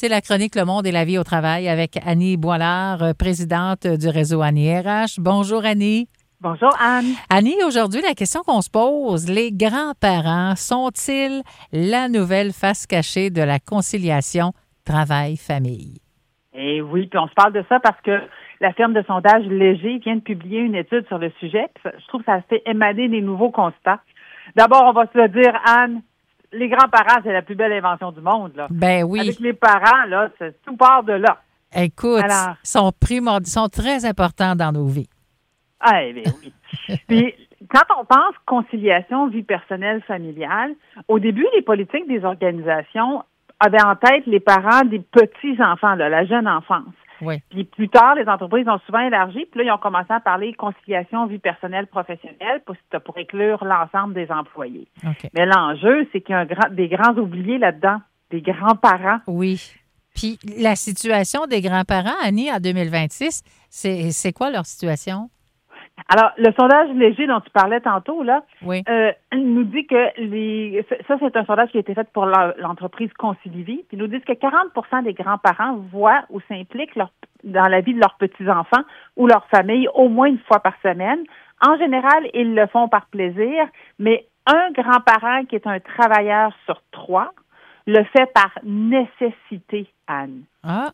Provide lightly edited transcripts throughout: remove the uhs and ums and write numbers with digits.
C'est la chronique Le Monde et la vie au travail avec Annie Boilard, présidente du réseau Annie RH. Bonjour Annie. Bonjour Anne. Annie, aujourd'hui, la question qu'on se pose, les grands-parents sont-ils la nouvelle face cachée de la conciliation travail-famille? Eh oui, puis on se parle de ça parce que la firme de sondage Léger vient de publier une étude sur le sujet. Je trouve que ça fait émaner des nouveaux constats. D'abord, on va se le dire, Anne, les grands-parents, c'est la plus belle invention du monde, là. Ben oui. Avec les parents, là, tout part de là. Écoute, ils sont très importants dans nos vies. Ah, eh bien oui. Puis, quand on pense conciliation, vie personnelle, familiale, au début, les politiques des organisations avaient en tête les parents des petits-enfants, là, la jeune enfance. Oui. Puis plus tard, les entreprises ont souvent élargi, puis là, ils ont commencé à parler conciliation, vie personnelle, professionnelle, pour inclure l'ensemble des employés. Okay. Mais l'enjeu, c'est qu'il y a des grands oubliés là-dedans, des grands-parents. Oui. Puis la situation des grands-parents, Annie, en 2026, c'est quoi leur situation? Alors, le sondage Léger dont tu parlais tantôt, là, oui. nous dit que ça, c'est un sondage qui a été fait pour l'entreprise Concilivie, puis nous disent que 40% des grands-parents voient ou s'impliquent dans la vie de leurs petits-enfants ou leur famille au moins une fois par semaine. En général, ils le font par plaisir, mais un grand-parent qui est un travailleur sur 3 le fait par nécessité, Anne. Ah!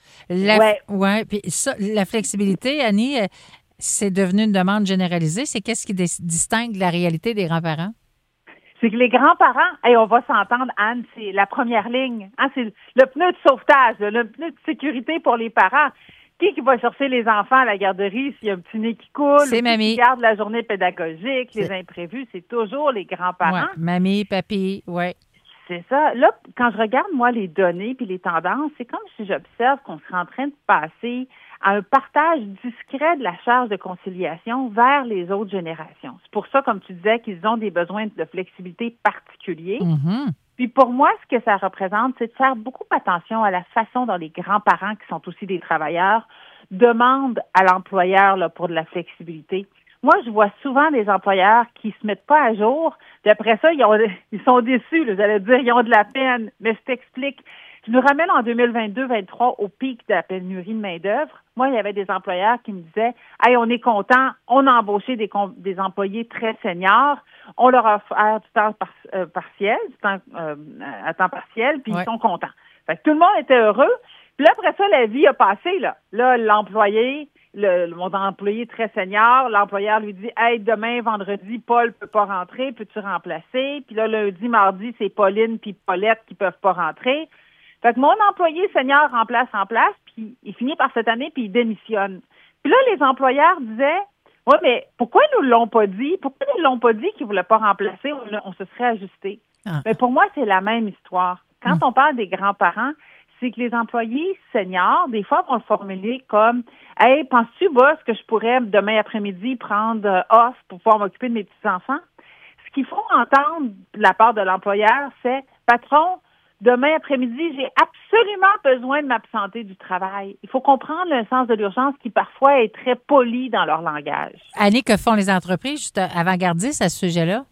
Ouais. Puis ça, la flexibilité, Annie, c'est devenu une demande généralisée. C'est qu'est-ce qui distingue la réalité des grands-parents? C'est que les grands-parents, on va s'entendre, Anne, c'est la première ligne. Hein, c'est le pneu de sauvetage, le pneu de sécurité pour les parents. Qui va chercher les enfants à la garderie s'il y a un petit nez qui coule? C'est mamie. Qui garde la journée pédagogique, les imprévus, c'est toujours les grands-parents. Ouais. Mamie, papy, oui. C'est ça. Là, quand je regarde, moi, les données puis les tendances, c'est comme si j'observe qu'on serait en train de passer à un partage discret de la charge de conciliation vers les autres générations. C'est pour ça, comme tu disais, qu'ils ont des besoins de flexibilité particuliers. Mm-hmm. Puis pour moi, ce que ça représente, c'est de faire beaucoup attention à la façon dont les grands-parents, qui sont aussi des travailleurs, demandent à l'employeur là, pour de la flexibilité. Moi, je vois souvent des employeurs qui se mettent pas à jour. Puis après ça, ils sont déçus. Là, j'allais dire, ils ont de la peine. Mais je t'explique. Je nous ramène en 2022-23 au pic de la pénurie de main-d'œuvre. Moi, il y avait des employeurs qui me disaient « Hey, on est content, on a embauché des employés très seniors, on leur a offert du temps partiel, à temps partiel, puis ils sont contents. » Fait que tout le monde était heureux. Puis là, après ça, la vie a passé. Là l'employé, mon employé très senior, l'employeur lui dit « Hey, demain, vendredi, Paul peut pas rentrer, peux-tu remplacer? » Puis là, lundi, mardi, c'est Pauline puis Paulette qui peuvent pas rentrer. Fait que mon employé senior remplace, puis il finit par cette année, puis il démissionne. Puis là, les employeurs disaient, « Ouais, mais pourquoi ils nous l'ont pas dit? Pourquoi ils ne l'ont pas dit qu'ils ne voulaient pas remplacer? On se serait ajusté. » Mais pour moi, c'est la même histoire. Quand on parle des grands-parents, c'est que les employés seniors, des fois, vont le formuler comme, « Hey, penses-tu, boss, que je pourrais demain après-midi prendre off pour pouvoir m'occuper de mes petits-enfants? » Ce qu'il faut entendre de la part de l'employeur, c'est, « Patron, demain après-midi, j'ai absolument besoin de m'absenter du travail. » Il faut comprendre le sens de l'urgence qui parfois est très poli dans leur langage. Annie, que font les entreprises juste avant-gardistes à ce sujet-là?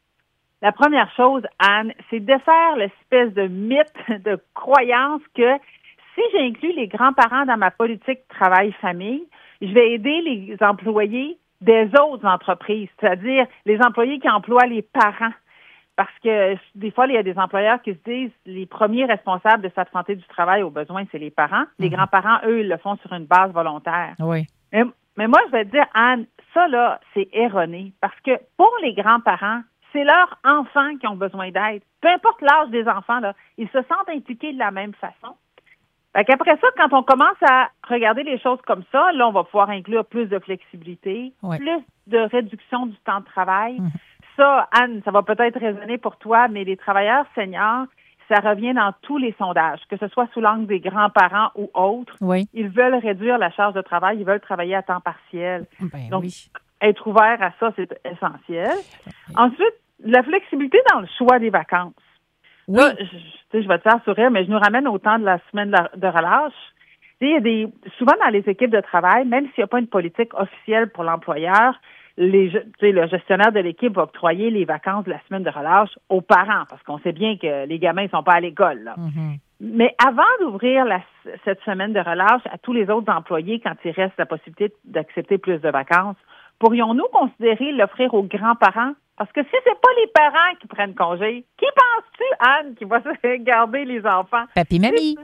La première chose, Anne, c'est défaire l'espèce de mythe, de croyance que si j'inclus les grands-parents dans ma politique travail-famille, je vais aider les employés des autres entreprises, c'est-à-dire les employés qui emploient les parents. Parce que des fois, il y a des employeurs qui se disent les premiers responsables de cette santé du travail aux besoins, c'est les parents. Les grands-parents, eux, ils le font sur une base volontaire. Oui. Mais moi, je vais te dire, Anne, ça, là, c'est erroné. Parce que pour les grands-parents, c'est leurs enfants qui ont besoin d'aide. Peu importe l'âge des enfants, là, ils se sentent impliqués de la même façon. Fait qu'après ça, quand on commence à regarder les choses comme ça, là, on va pouvoir inclure plus de flexibilité, plus de réduction du temps de travail. Ça, Anne, ça va peut-être résonner pour toi, mais les travailleurs seniors, ça revient dans tous les sondages, que ce soit sous l'angle des grands-parents ou autres. Oui. Ils veulent réduire la charge de travail, ils veulent travailler à temps partiel. Donc, oui. Être ouvert à ça, c'est essentiel. Ensuite, la flexibilité dans le choix des vacances. Oui. Là, je vais te faire sourire, mais je nous ramène au temps de la semaine de relâche. Il y a souvent dans les équipes de travail, même s'il n'y a pas une politique officielle pour l'employeur, le gestionnaire de l'équipe va octroyer les vacances de la semaine de relâche aux parents, parce qu'on sait bien que les gamins ne sont pas à l'école, là. Mm-hmm. Mais avant d'ouvrir cette semaine de relâche à tous les autres employés quand il reste la possibilité d'accepter plus de vacances, pourrions-nous considérer l'offrir aux grands-parents? Parce que si c'est pas les parents qui prennent congé, qui penses-tu, Anne, qui va garder les enfants? Papi-mamie.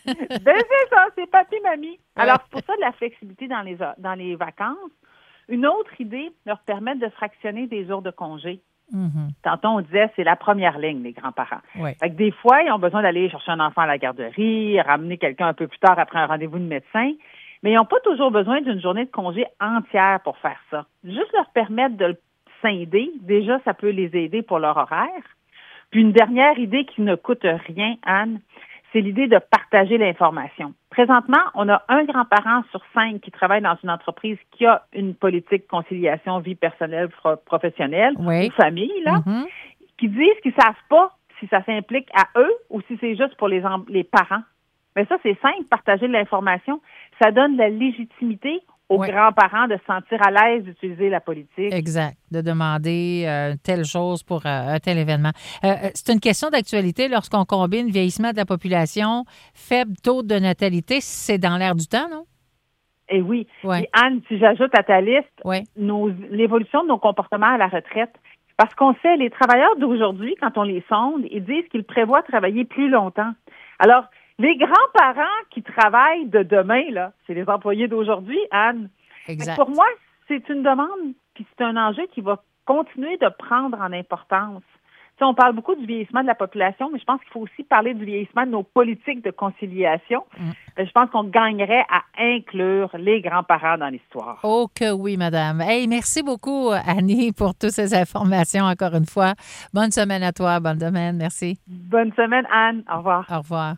C'est ça, c'est papi-mamie. Alors, c'est pour ça de la flexibilité dans les vacances. Une autre idée, leur permettre de fractionner des jours de congé. Mm-hmm. Tantôt, on disait, c'est la première ligne, les grands-parents. Oui. Fait que des fois, ils ont besoin d'aller chercher un enfant à la garderie, ramener quelqu'un un peu plus tard après un rendez-vous de médecin, mais ils n'ont pas toujours besoin d'une journée de congé entière pour faire ça. Juste leur permettre de le scinder, déjà, ça peut les aider pour leur horaire. Puis une dernière idée qui ne coûte rien, Anne, c'est l'idée de partager l'information. Présentement, on a un grand-parent sur 5 qui travaille dans une entreprise qui a une politique de conciliation vie personnelle, professionnelle, ou famille, là, qui disent qu'ils ne savent pas si ça s'implique à eux ou si c'est juste pour les parents. Mais ça, c'est simple, partager de l'information. Ça donne de la légitimité aux grands-parents de se sentir à l'aise d'utiliser la politique. Exact, de demander telle chose pour un tel événement. C'est une question d'actualité lorsqu'on combine vieillissement de la population, faible taux de natalité, c'est dans l'air du temps, non? Eh oui. Et Anne, si j'ajoute à ta liste l'évolution de nos comportements à la retraite, parce qu'on sait, les travailleurs d'aujourd'hui, quand on les sonde, ils disent qu'ils prévoient travailler plus longtemps. Alors, les grands-parents qui travaillent de demain, là, c'est les employés d'aujourd'hui, Anne. Exact. Pour moi, c'est une demande, puis c'est un enjeu qui va continuer de prendre en importance. Tu sais, on parle beaucoup du vieillissement de la population, mais je pense qu'il faut aussi parler du vieillissement de nos politiques de conciliation. Je pense qu'on gagnerait à inclure les grands-parents dans l'histoire. Oh que oui, madame. Hey, merci beaucoup, Annie, pour toutes ces informations, encore une fois. Bonne semaine à toi, bonne semaine. Merci. Bonne semaine, Anne. Au revoir. Au revoir.